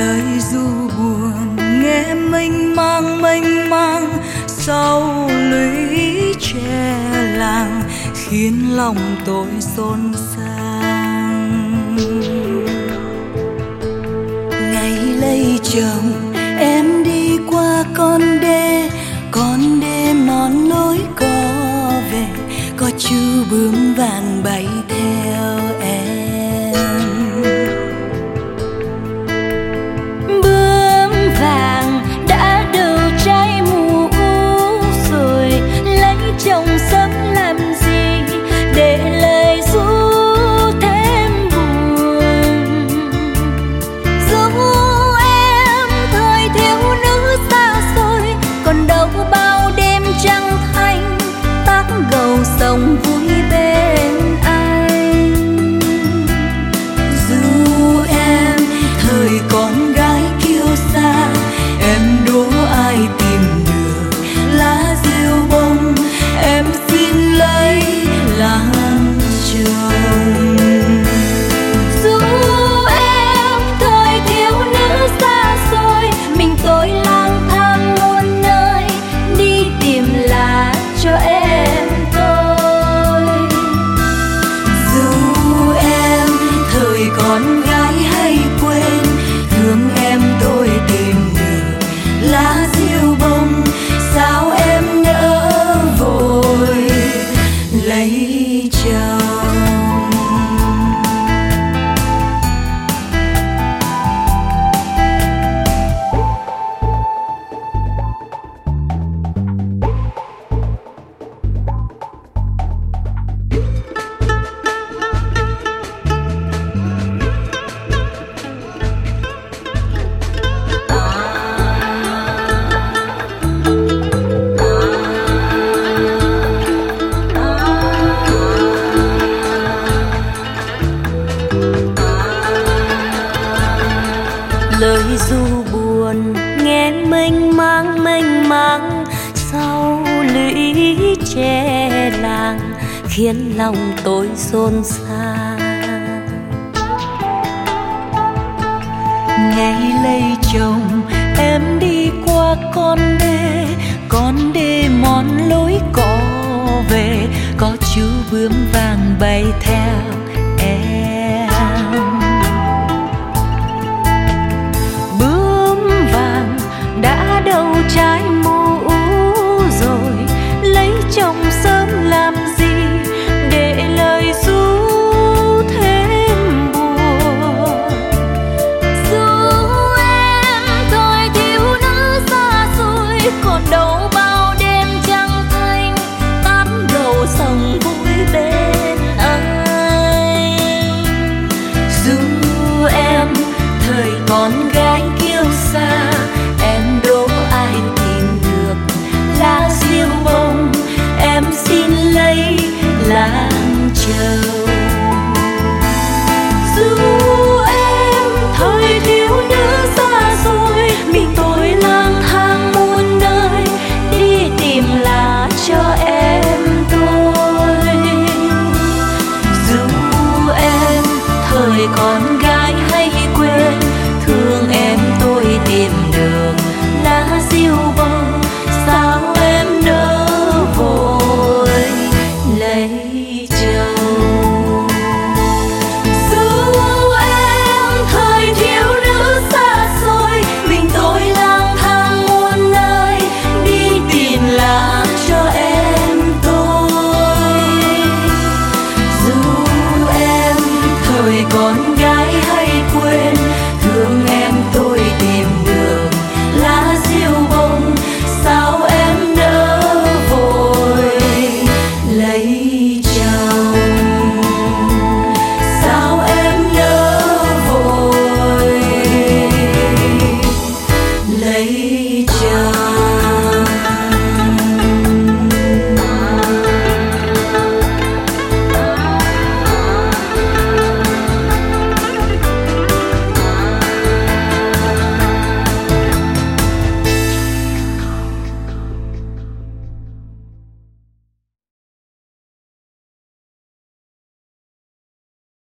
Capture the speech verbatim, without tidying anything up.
lời ru buồn nghe mênh mang mênh mang sau lũy tre làng, khiến lòng tôi xôn xang. Ngày lấy chồng em đi qua con đê, con đê mòn lối có về, có chú bướm vàng bay theo em. Bướm vàng đã đầu trái mùa rồi, lấy chồng sớm làm gì để lời ru thêm buồn. Dù em thời thiếu nữ xa xôi, còn đâu bao đêm trăng thanh tác gầu sông vui bên anh. Dù em thời con gái kiêu sa, em đố ai tìm được lá diêu bông, em xin lấy làm chồng. Dù em thời thiếu nữ xa xôi, mình tôi lang thang muôn nơi đi tìm lá cho em tôi. Dù em thời con gái hay quên, thương em tôi tìm được lá diêu bông, sao em nỡ vội lấy chồng. Lời ru buồn nghe mênh mang mênh mang sau lũy tre làng, khiến lòng tôi xôn xao. Ngày lấy chồng em đi qua con đê, con đê mòn lối có về, có chú bướm vàng bay theo.